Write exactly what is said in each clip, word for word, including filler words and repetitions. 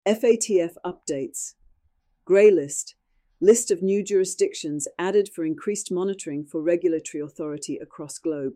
F A T F updates. Grey list. List of new jurisdictions added for increased monitoring for regulatory authority across globe.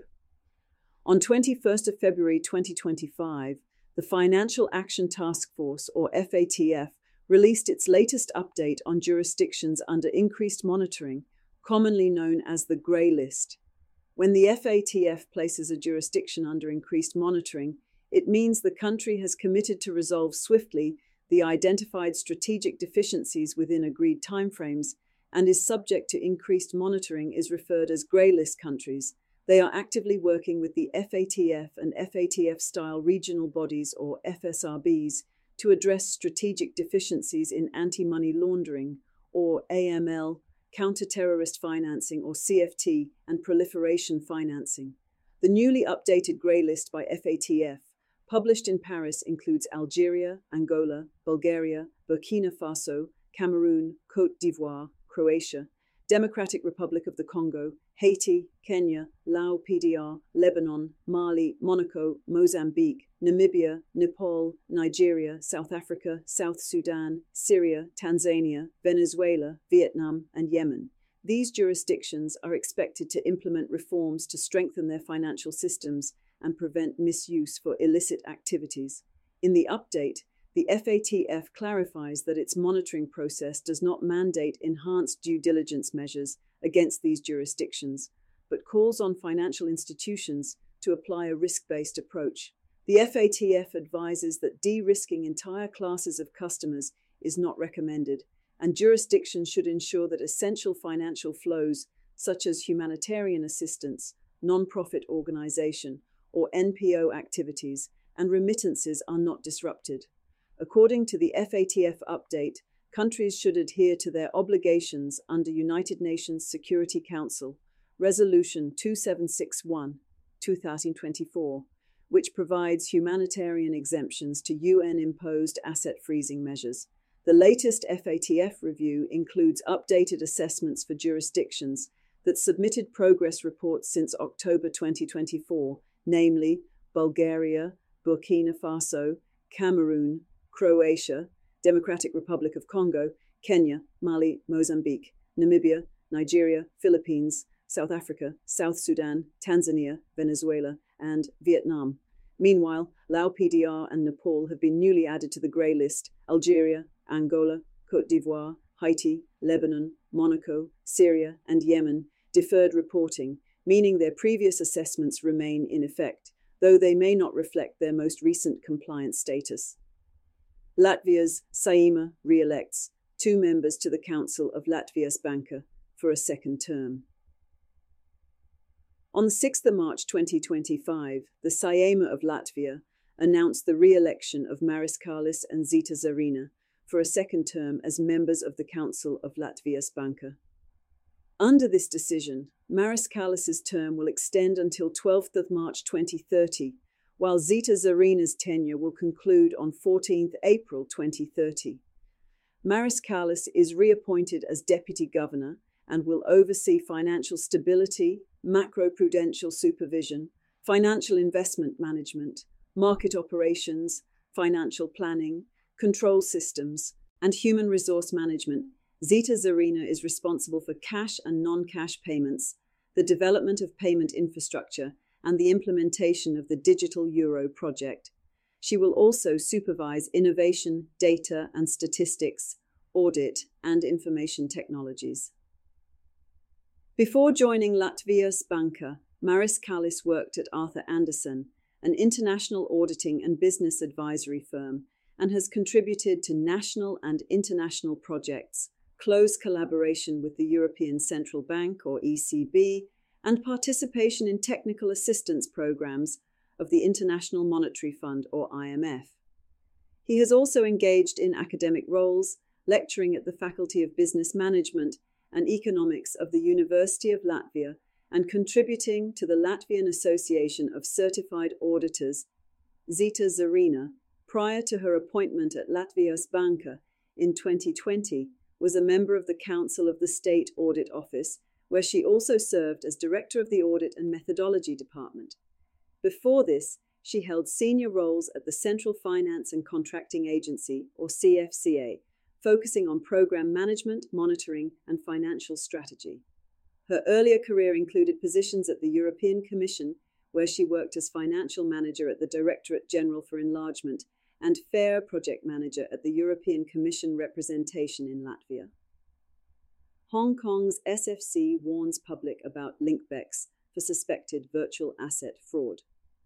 On twenty-first of February twenty twenty-five, the Financial Action Task Force, or F A T F, released its latest update on jurisdictions under increased monitoring, commonly known as the Grey List. When the F A T F places a jurisdiction under increased monitoring, it means the country has committed to resolve swiftly the identified strategic deficiencies within agreed timeframes and is subject to increased monitoring is referred as grey list countries. They are actively working with the F A T F and F A T F-style regional bodies, or F S R Bs, to address strategic deficiencies in anti-money laundering, or A M L, counter-terrorist financing, or C F T, and proliferation financing. The newly updated grey list by F A T F, published in Paris, includes Algeria, Angola, Bulgaria, Burkina Faso, Cameroon, Côte d'Ivoire, Croatia, Democratic Republic of the Congo, Haiti, Kenya, Laos P D R, Lebanon, Mali, Monaco, Mozambique, Namibia, Nepal, Nigeria, South Africa, South Sudan, Syria, Tanzania, Venezuela, Vietnam, and Yemen. These jurisdictions are expected to implement reforms to strengthen their financial systems and prevent misuse for illicit activities. In the update, the F A T F clarifies that its monitoring process does not mandate enhanced due diligence measures against these jurisdictions, but calls on financial institutions to apply a risk-based approach. The F A T F advises that de-risking entire classes of customers is not recommended, and jurisdictions should ensure that essential financial flows, such as humanitarian assistance, non-profit organization, or N P O activities, and remittances are not disrupted. According to the F A T F update, countries should adhere to their obligations under United Nations Security Council Resolution two seven six one, two thousand twenty-four, which provides humanitarian exemptions to U N-imposed asset freezing measures. The latest F A T F review includes updated assessments for jurisdictions that submitted progress reports since October twenty twenty-four, namely Bulgaria, Burkina Faso, Cameroon, Croatia, Democratic Republic of Congo, Kenya, Mali, Mozambique, Namibia, Nigeria, Philippines, South Africa, South Sudan, Tanzania, Venezuela, and Vietnam. Meanwhile, Laos P D R and Nepal have been newly added to the grey list. Algeria, Angola, Côte d'Ivoire, Haiti, Lebanon, Monaco, Syria, and Yemen deferred reporting, meaning their previous assessments remain in effect, though they may not reflect their most recent compliance status. Latvia's Saeima re-elects two members to the Council of Latvijas Banka for a second term. On the sixth of March twenty twenty-five, the Saeima of Latvia announced the re-election of Maris Kallis and Zita Zarina for a second term as members of the Council of Latvijas Banka. Under this decision, Maris Kallis's term will extend until twelfth of March twenty thirty, while Zita Zarina's tenure will conclude on fourteenth of April twenty thirty. Maris Kallis is reappointed as Deputy Governor and will oversee financial stability, macroprudential supervision, financial investment management, market operations, financial planning, control systems, and human resource management. Zita Zarina is responsible for cash and non-cash payments, the development of payment infrastructure, and the implementation of the Digital Euro project. She will also supervise innovation, data and statistics, audit, and information technologies. Before joining Latvijas Banka, Maris Kallis worked at Arthur Andersen, an international auditing and business advisory firm, and has contributed to national and international projects, close collaboration with the European Central Bank, or E C B, and participation in technical assistance programs of the International Monetary Fund, or I M F. He has also engaged in academic roles, lecturing at the Faculty of Business Management and Economics of the University of Latvia, and contributing to the Latvian Association of Certified Auditors. Zita Zarina, prior to her appointment at Latvijas Banka in twenty twenty, was a member of the Council of the State Audit Office, where she also served as Director of the Audit and Methodology Department. Before this, she held senior roles at the Central Finance and Contracting Agency, or C F C A, focusing on program management, monitoring, and financial strategy. Her earlier career included positions at the European Commission, where she worked as financial manager at the Directorate General for Enlargement and FAIR project manager at the European Commission representation in Latvia. Hong Kong's S F C warns public about LinkBex for suspected virtual asset fraud.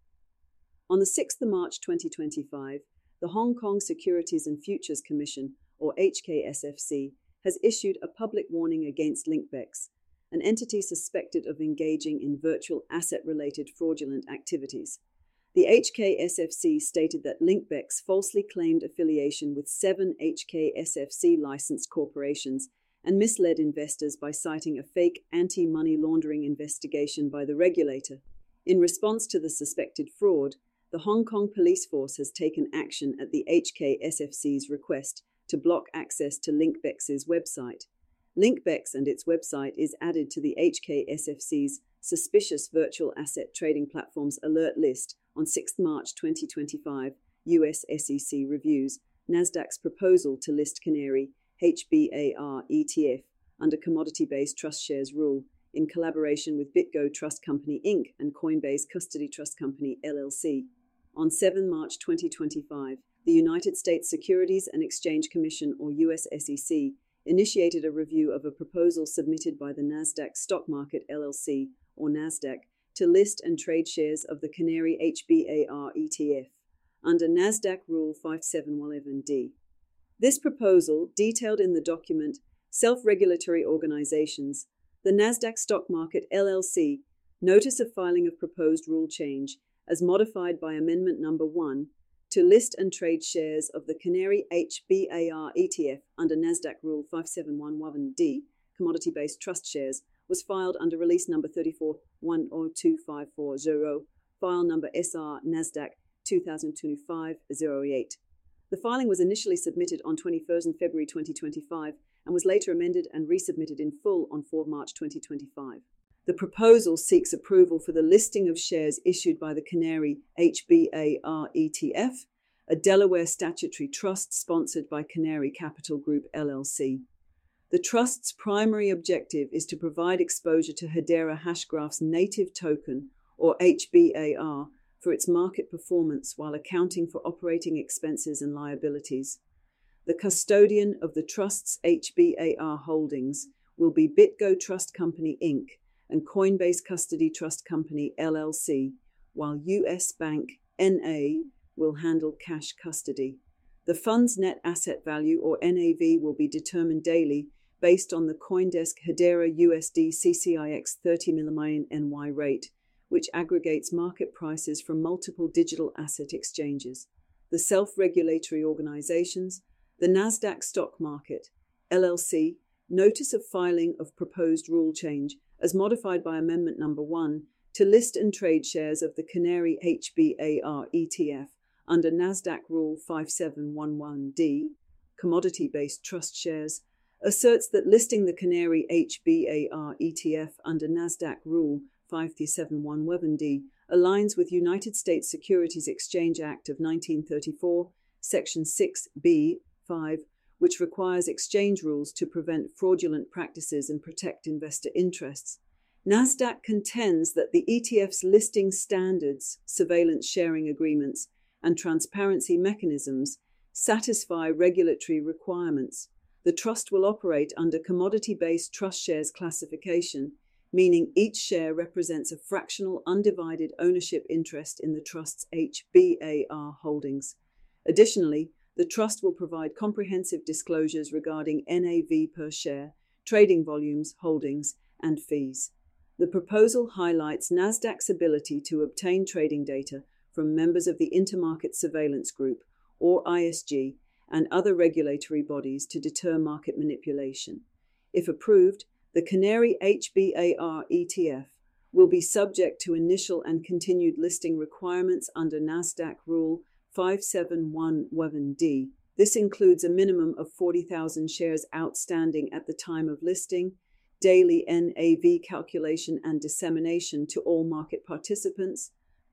On the sixth of March twenty twenty-five, the Hong Kong Securities and Futures Commission, or H K S F C, has issued a public warning against LinkBex, an entity suspected of engaging in virtual asset-related fraudulent activities. The H K S F C stated that LinkBex falsely claimed affiliation with seven H K S F C-licensed corporations and misled investors by citing a fake anti-money laundering investigation by the regulator. In response to the suspected fraud, the Hong Kong police force has taken action at the H K S F C's request to block access to LinkBex's website. LinkBex and its website is added to the H K S F C's Suspicious Virtual Asset Trading Platforms Alert List on sixth of March twenty twenty-five. U S S E C reviews Nasdaq's proposal to list Canary H B A R E T F under commodity-based trust shares rule in collaboration with BitGo Trust Company Incorporated and Coinbase Custody Trust Company L L C. On seventh of March twenty twenty-five, the United States Securities and Exchange Commission, or U S S E C, initiated a review of a proposal submitted by the Nasdaq Stock Market L L C, or Nasdaq, to list and trade shares of the Canary H B A R E T F under Nasdaq Rule fifty-seven eleven D. This proposal, detailed in the document Self-Regulatory Organizations, the Nasdaq Stock Market L L C, Notice of Filing of Proposed Rule Change, as modified by Amendment Number one, to list and trade shares of the Canary H B A R E T F under Nasdaq Rule fifty-seven eleven D, commodity-based trust shares, was filed under Release Number thirty-four one oh two five four zero, File Number S R Nasdaq two thousand twenty-five dash oh eight. The filing was initially submitted on twenty-first of February twenty twenty-five and was later amended and resubmitted in full on fourth of March twenty twenty-five. The proposal seeks approval for the listing of shares issued by the Canary H B A R E T F, a Delaware statutory trust sponsored by Canary Capital Group L L C. The trust's primary objective is to provide exposure to Hedera Hashgraph's native token, or H B A R, for its market performance while accounting for operating expenses and liabilities. The custodian of the trust's H B A R holdings will be BitGo Trust Company Incorporated and Coinbase Custody Trust Company L L C, while U S Bank N A will handle cash custody. The fund's net asset value, or N A V, will be determined daily based on the CoinDesk Hedera U S D C C I X thirty million N Y rate, which aggregates market prices from multiple digital asset exchanges. The self-regulatory organizations, the Nasdaq Stock Market, L L C, Notice of Filing of Proposed Rule Change, as modified by Amendment Number one, to list and trade shares of the Canary H B A R E T F under Nasdaq Rule fifty-seven eleven D, commodity-based trust shares, asserts that listing the Canary H B A R E T F under Nasdaq Rule fifty-seven eleven D aligns with United States Securities Exchange Act of nineteen thirty-four, Section six B five, which requires exchange rules to prevent fraudulent practices and protect investor interests. Nasdaq contends that the E T F's listing standards, surveillance sharing agreements, and transparency mechanisms satisfy regulatory requirements. The trust will operate under commodity-based trust shares classification, meaning each share represents a fractional undivided ownership interest in the trust's H B A R holdings. Additionally, the trust will provide comprehensive disclosures regarding N A V per share, trading volumes, holdings, and fees. The proposal highlights Nasdaq's ability to obtain trading data from members of the Intermarket Surveillance Group, or I S G, and other regulatory bodies to deter market manipulation. If approved, the Canary H B A R E T F will be subject to initial and continued listing requirements under Nasdaq Rule fifty-seven eleven D. This includes a minimum of forty thousand shares outstanding at the time of listing, daily N A V calculation and dissemination to all market participants,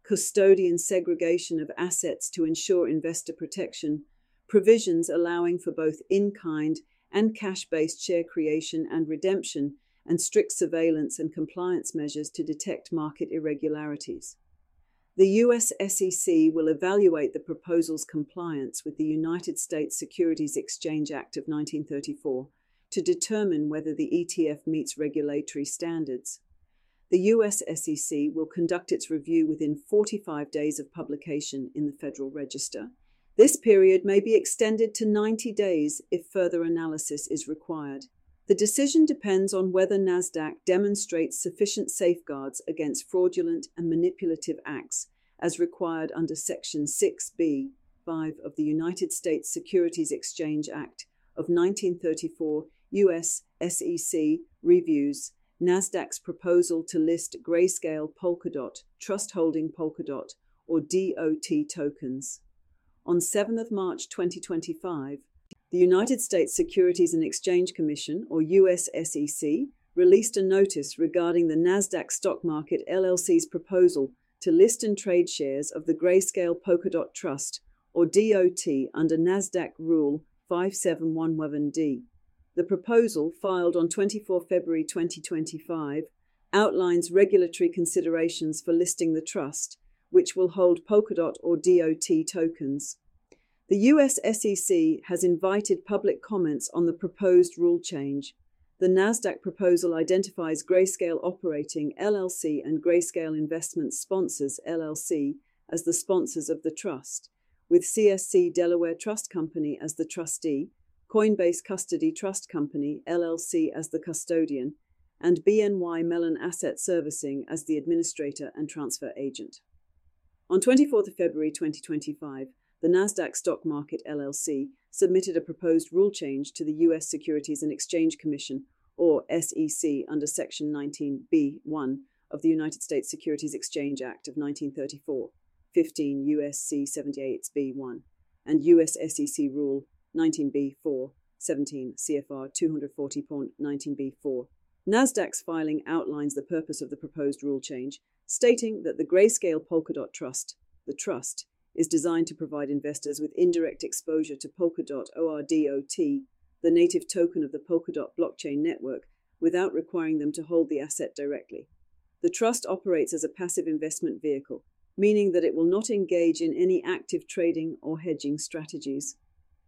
custodian segregation of assets to ensure investor protection, provisions allowing for both in-kind and cash-based share creation and redemption, and strict surveillance and compliance measures to detect market irregularities. The U S S E C will evaluate the proposal's compliance with the United States Securities Exchange Act of nineteen thirty-four to determine whether the E T F meets regulatory standards. The U S S E C will conduct its review within forty-five days of publication in the Federal Register. This period may be extended to ninety days if further analysis is required. The decision depends on whether Nasdaq demonstrates sufficient safeguards against fraudulent and manipulative acts as required under Section six B five of the United States Securities Exchange Act of nineteen thirty-four. U S S E C reviews Nasdaq's proposal to list Grayscale Polkadot, Trust Holding Polkadot, or D O T tokens. On seventh of March twenty twenty-five, the United States Securities and Exchange Commission, or U S S E C, released a notice regarding the Nasdaq Stock Market L L C's proposal to list and trade shares of the Grayscale Polkadot Trust, or D O T, under Nasdaq Rule five seven one one D. The proposal, filed on the twenty-fourth of February twenty twenty-five, outlines regulatory considerations for listing the trust, which will hold Polkadot or D O T tokens. The U S S E C has invited public comments on the proposed rule change. The Nasdaq proposal identifies Grayscale Operating L L C and Grayscale Investments Sponsors L L C as the sponsors of the trust, with C S C Delaware Trust Company as the trustee, Coinbase Custody Trust Company L L C as the custodian, and B N Y Mellon Asset Servicing as the administrator and transfer agent. On the twenty-fourth of February twenty twenty-five, the Nasdaq Stock Market L L C submitted a proposed rule change to the U S Securities and Exchange Commission, or S E C, under Section nineteen B one of the United States Securities Exchange Act of nineteen thirty-four, fifteen U S C seventy-eight B one, and U S S E C Rule nineteen B four, seventeen C F R two forty point nineteen B four. Nasdaq's filing outlines the purpose of the proposed rule change, stating that the Grayscale Polkadot Trust, the trust, is designed to provide investors with indirect exposure to Polkadot or D O T, the native token of the Polkadot blockchain network, without requiring them to hold the asset directly. The trust operates as a passive investment vehicle, meaning that it will not engage in any active trading or hedging strategies.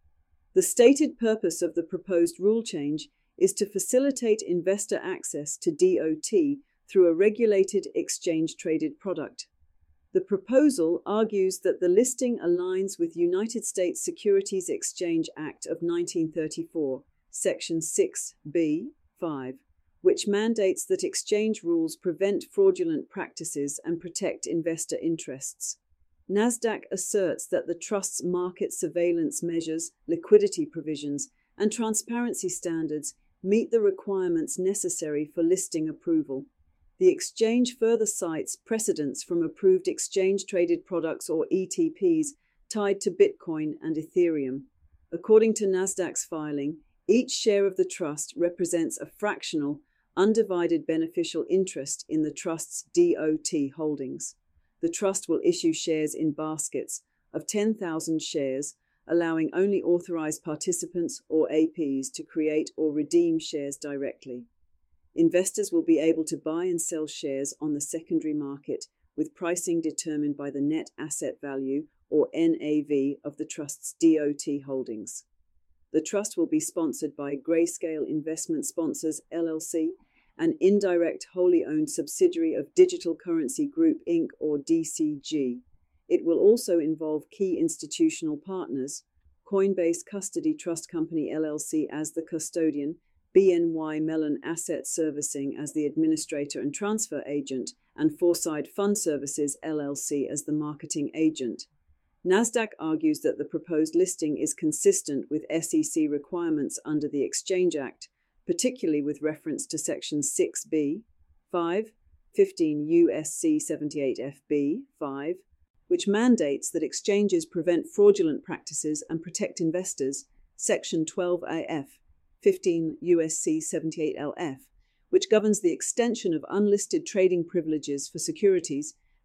The stated purpose of the proposed rule change is to facilitate investor access to D O T through a regulated exchange-traded product. The proposal argues that the listing aligns with United States Securities Exchange Act of nineteen thirty-four, Section six B five, which mandates that exchange rules prevent fraudulent practices and protect investor interests. Nasdaq asserts that the trust's market surveillance measures, liquidity provisions, and transparency standards meet the requirements necessary for listing approval. The exchange further cites precedents from approved exchange-traded products or E T Ps tied to Bitcoin and Ethereum. According to Nasdaq's filing, each share of the trust represents a fractional, undivided beneficial interest in the trust's D O T holdings. The trust will issue shares in baskets of ten thousand shares, allowing only authorized participants or A Ps to create or redeem shares directly. Investors will be able to buy and sell shares on the secondary market, with pricing determined by the net asset value, or N A V, of the trust's D O T holdings. The trust will be sponsored by Grayscale Investment Sponsors L L C, an indirect wholly owned subsidiary of Digital Currency Group Incorporated, or D C G. It will also involve key institutional partners, Coinbase Custody Trust Company L L C as the custodian, B N Y Mellon Asset Servicing as the administrator and transfer agent, and Foreside Fund Services L L C as the marketing agent. Nasdaq argues that the proposed listing is consistent with S E C requirements under the Exchange Act, particularly with reference to Section six B five, fifteen U S C seventy-eight F B five, which mandates that exchanges prevent fraudulent practices and protect investors, Section twelve A F, fifteen U S C seventy-eight L F, which governs the extension of unlisted trading privileges for securities,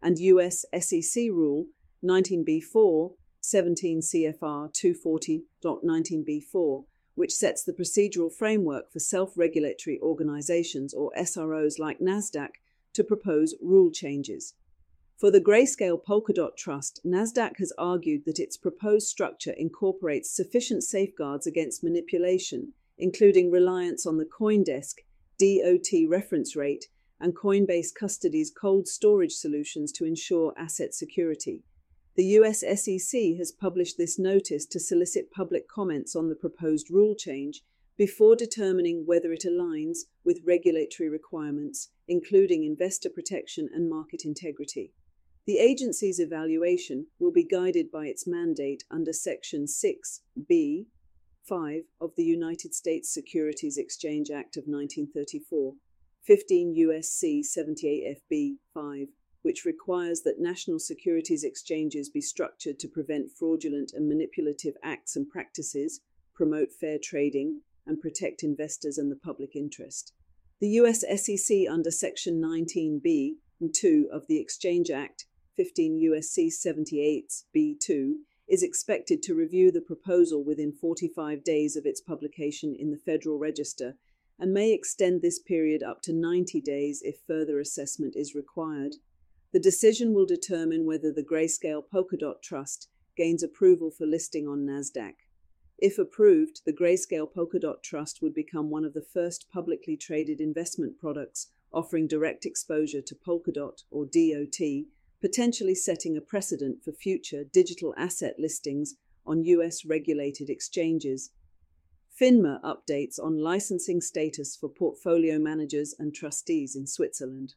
and U S S E C Rule nineteen B four, seventeen C F R two forty point nineteen B four, which sets the procedural framework for self-regulatory organizations or S R Os like NASDAQ to propose rule changes. For the Grayscale Polkadot Trust, NASDAQ has argued that its proposed structure incorporates sufficient safeguards against manipulation, including reliance on the CoinDesk D O T reference rate and Coinbase Custody's cold storage solutions to ensure asset security. The U S S E C has published this notice to solicit public comments on the proposed rule change before determining whether it aligns with regulatory requirements, including investor protection and market integrity. The agency's evaluation will be guided by its mandate under Section six B five of the United States Securities Exchange Act of nineteen thirty-four, fifteen U S C seventy-eight F B five, which requires that national securities exchanges be structured to prevent fraudulent and manipulative acts and practices, promote fair trading, and protect investors and the public interest. The U S S E C under Section nineteen B two of the Exchange Act, fifteen U S C seventy-eight B two, is expected to review the proposal within forty-five days of its publication in the Federal Register and may extend this period up to ninety days if further assessment is required. The decision will determine whether the Grayscale Polkadot Trust gains approval for listing on NASDAQ. If approved, the Grayscale Polkadot Trust would become one of the first publicly traded investment products offering direct exposure to Polkadot or D O T, potentially setting a precedent for future digital asset listings on U S regulated exchanges. FINMA updates on licensing status for portfolio managers and trustees in Switzerland.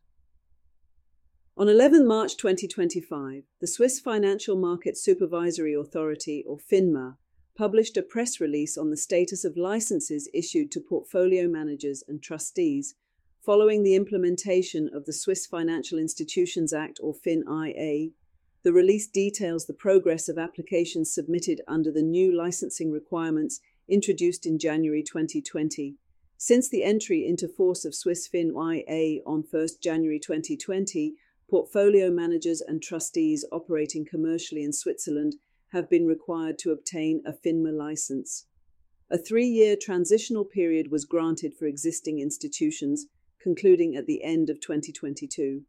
On eleventh March twenty twenty-five, the Swiss Financial Market Supervisory Authority, or FINMA, published a press release on the status of licenses issued to portfolio managers and trustees following the implementation of the Swiss Financial Institutions Act, or FIN-I A. The release details the progress of applications submitted under the new licensing requirements introduced in January twenty twenty. Since the entry into force of Swiss FIN-I A on first January twenty twenty, portfolio managers and trustees operating commercially in Switzerland have been required to obtain a FINMA license. A three-year transitional period was granted for existing institutions, concluding at the end of twenty twenty-two.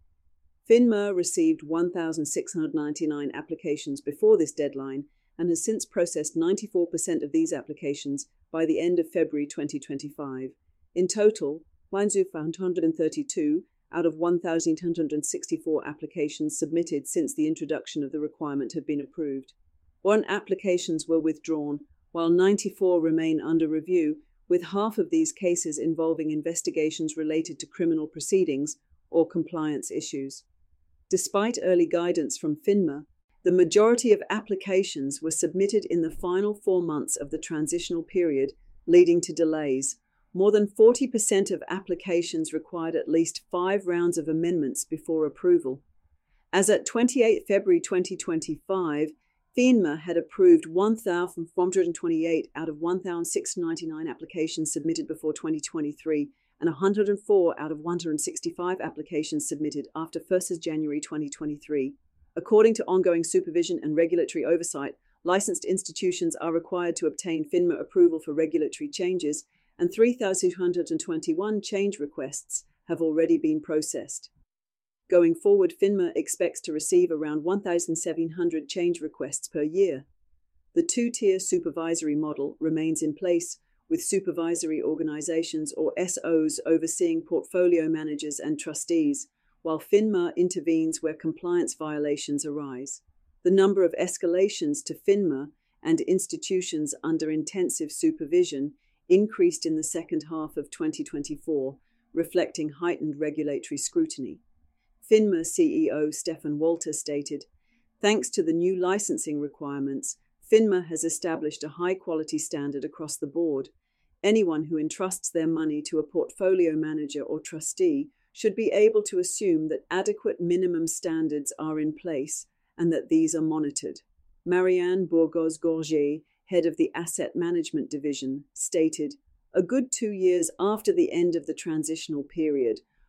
FINMA received one thousand six hundred ninety-nine applications before this deadline and has since processed ninety-four percent of these applications by the end of February twenty twenty-five. In total, one thousand one hundred thirty-two out of one thousand one hundred sixty-four applications submitted since the introduction of the requirement have been approved. One applications were withdrawn, while ninety-four remain under review, with half of these cases involving investigations related to criminal proceedings or compliance issues. Despite early guidance from FINMA, the majority of applications were submitted in the final four months of the transitional period, leading to delays. More than forty percent of applications required at least five rounds of amendments before approval. As at twenty-eighth February twenty twenty-five, FINMA had approved one thousand four hundred twenty-eight out of one thousand six hundred ninety-nine applications submitted before twenty twenty-three and one hundred four out of one hundred sixty-five applications submitted after first of January twenty twenty-three. According to ongoing supervision and regulatory oversight, licensed institutions are required to obtain FINMA approval for regulatory changes, and three thousand two hundred twenty-one change requests have already been processed. Going forward, FINMA expects to receive around one thousand seven hundred change requests per year. The two-tier supervisory model remains in place, with supervisory organizations or S Os overseeing portfolio managers and trustees, while FINMA intervenes where compliance violations arise. The number of escalations to FINMA and institutions under intensive supervision increased in the second half of twenty twenty-four, reflecting heightened regulatory scrutiny. FINMA C E O Stefan Walter stated, "Thanks to the new licensing requirements, FINMA has established a high-quality standard across the board. Anyone who entrusts their money to a portfolio manager or trustee should be able to assume that adequate minimum standards are in place and that these are monitored." Marianne Bourgoz-Gorget, head of the Asset Management Division, stated, "A good two years after the end of the transitional period,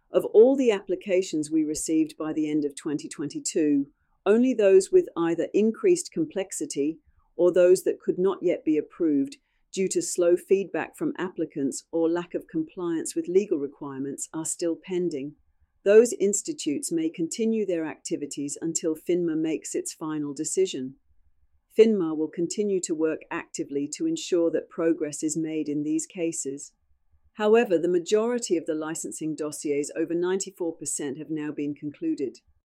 Of all the applications we received by the end of twenty twenty-two, only those with either increased complexity or those that could not yet be approved due to slow feedback from applicants or lack of compliance with legal requirements are still pending. Those institutes may continue their activities until FINMA makes its final decision. FINMA will continue to work actively to ensure that progress is made in these cases. However, the majority of the licensing dossiers, over ninety-four percent, have now been concluded.